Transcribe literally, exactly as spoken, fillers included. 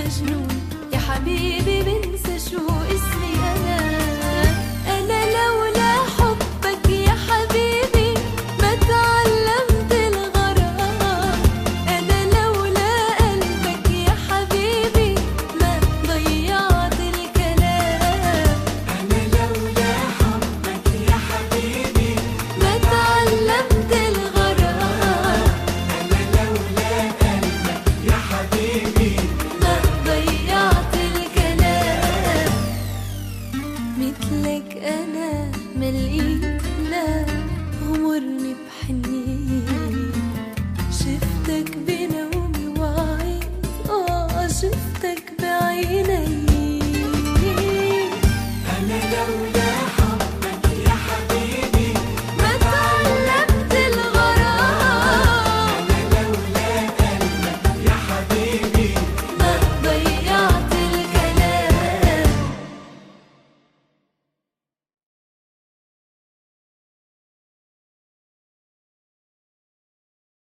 مجنون يا حبيبي بنسى شو اسمي أنا. أنا لولا حبك يا حبيبي ما تعلمت الغرام. أنا لولا قلبك يا حبيبي ما ضيعت الكلام. أنا لولا حبك يا حبيبي ما تعلمت الغرام. أنا لولا قلبك يا حبيبي ما ضيعت الكلام. مثلك أنا ملقيت لا غمرني بحنية